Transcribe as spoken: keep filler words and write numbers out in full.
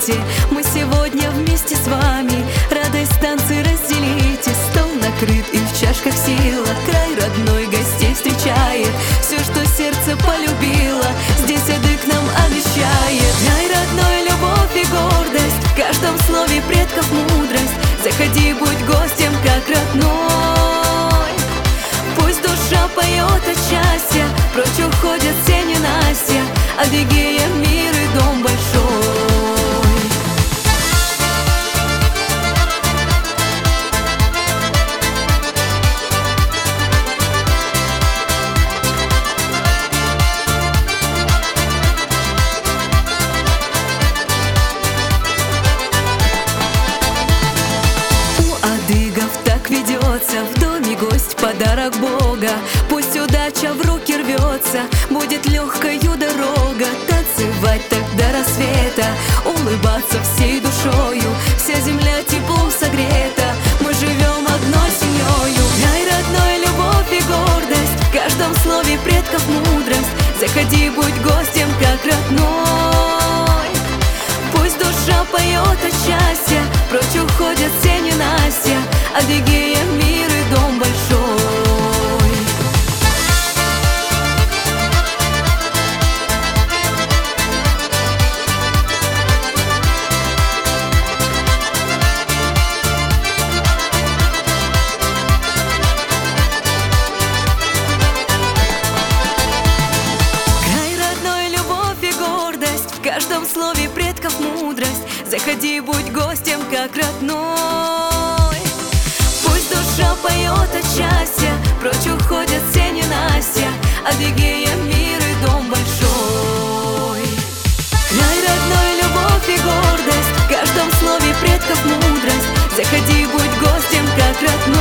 вместе, мы сегодня вместе с вами. Радость танцы разделите, стол накрыт и в чашках сила. Край родной гостей встречает, все, что сердце полюбило, здесь эдык нам обещает. Край родной, любовь и гордость, в каждом слове предков мудрость. Заходи, будь гостем, как родной. Пусть душа поет от счастья, прочь уходят все ненастья. Адыгея — мир и дом большой. Адыгов так ведется, в доме гость — подарок Бога. Пусть удача в руки рвется, будет легкою дорога. Танцевать так до рассвета, улыбаться всей душою. Вся земля теплом согрета, мы живем одной семьёю. Край родной, любовь и гордость, в каждом слове предков мудрость. Заходи, будь гостем, как родной. Пусть душа поет от счастья, прочь уходят все ненастья. Адыгея — мир и дом большой. Край родной, любовь и гордость, в каждом слове предков мудрость. Заходи, будь гостем, как родной. Пусть душа поет от счастья, прочь уходят все ненастья. Адыгея — мир и дом большой. Край родной, любовь и гордость, в каждом слове предков мудрость. Заходи, будь гостем, как родной.